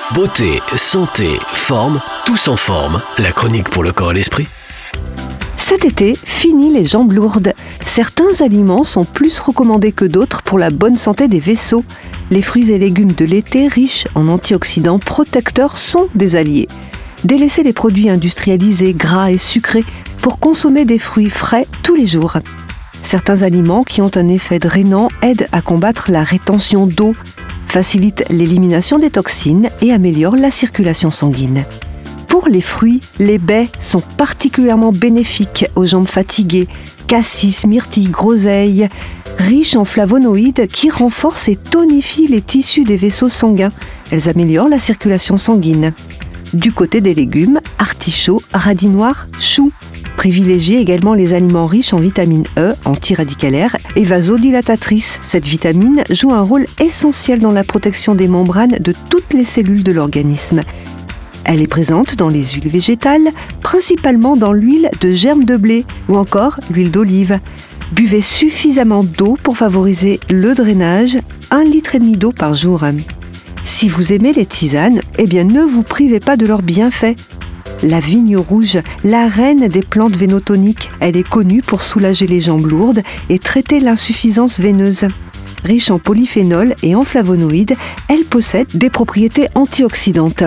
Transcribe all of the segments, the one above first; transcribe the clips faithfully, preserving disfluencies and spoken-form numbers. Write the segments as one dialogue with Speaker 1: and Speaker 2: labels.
Speaker 1: Beauté, santé, forme, tous en forme. La chronique pour le corps et l'esprit.
Speaker 2: Cet été, fini les jambes lourdes. Certains aliments sont plus recommandés que d'autres pour la bonne santé des vaisseaux. Les fruits et légumes de l'été riches en antioxydants protecteurs sont des alliés. Délaissez les produits industrialisés, gras et sucrés pour consommer des fruits frais tous les jours. Certains aliments qui ont un effet drainant aident à combattre la rétention d'eau, facilitent l'élimination des toxines et améliorent la circulation sanguine. Pour les fruits, les baies sont particulièrement bénéfiques aux jambes fatiguées, cassis, myrtilles, groseilles, riches en flavonoïdes qui renforcent et tonifient les tissus des vaisseaux sanguins. Elles améliorent la circulation sanguine. Du côté des légumes, artichauts, radis noirs, choux. Privilégiez également les aliments riches en vitamine E, antiradicalaire et vasodilatatrice. Cette vitamine joue un rôle essentiel dans la protection des membranes de toutes les cellules de l'organisme. Elle est présente dans les huiles végétales, principalement dans l'huile de germe de blé ou encore l'huile d'olive. Buvez suffisamment d'eau pour favoriser le drainage, un litre et demi d'eau par jour. Si vous aimez les tisanes, eh bien ne vous privez pas de leurs bienfaits. La vigne rouge, la reine des plantes vénotoniques, elle est connue pour soulager les jambes lourdes et traiter l'insuffisance veineuse. Riche en polyphénol et en flavonoïdes, elle possède des propriétés antioxydantes.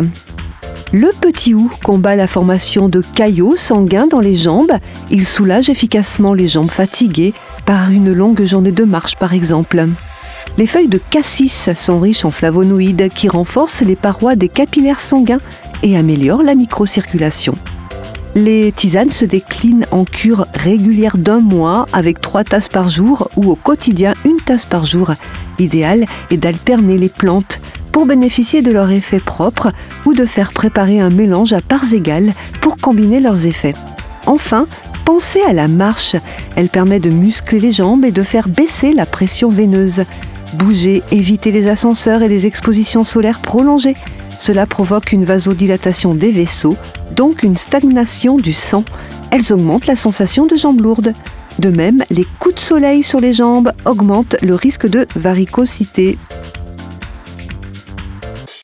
Speaker 2: Le petit hou combat la formation de caillots sanguins dans les jambes. Il soulage efficacement les jambes fatiguées par une longue journée de marche par exemple. Les feuilles de cassis sont riches en flavonoïdes qui renforcent les parois des capillaires sanguins et améliorent la microcirculation. Les tisanes se déclinent en cure régulière d'un mois avec trois tasses par jour ou au quotidien une tasse par jour. L'idéal est d'alterner les plantes pour bénéficier de leur effet propre ou de faire préparer un mélange à parts égales pour combiner leurs effets. Enfin, pensez à la marche. Elle permet de muscler les jambes et de faire baisser la pression veineuse. Bougez, évitez les ascenseurs et les expositions solaires prolongées. Cela provoque une vasodilatation des vaisseaux, donc une stagnation du sang. Elles augmentent la sensation de jambes lourdes. De même, les coups de soleil sur les jambes augmentent le risque de varicosité.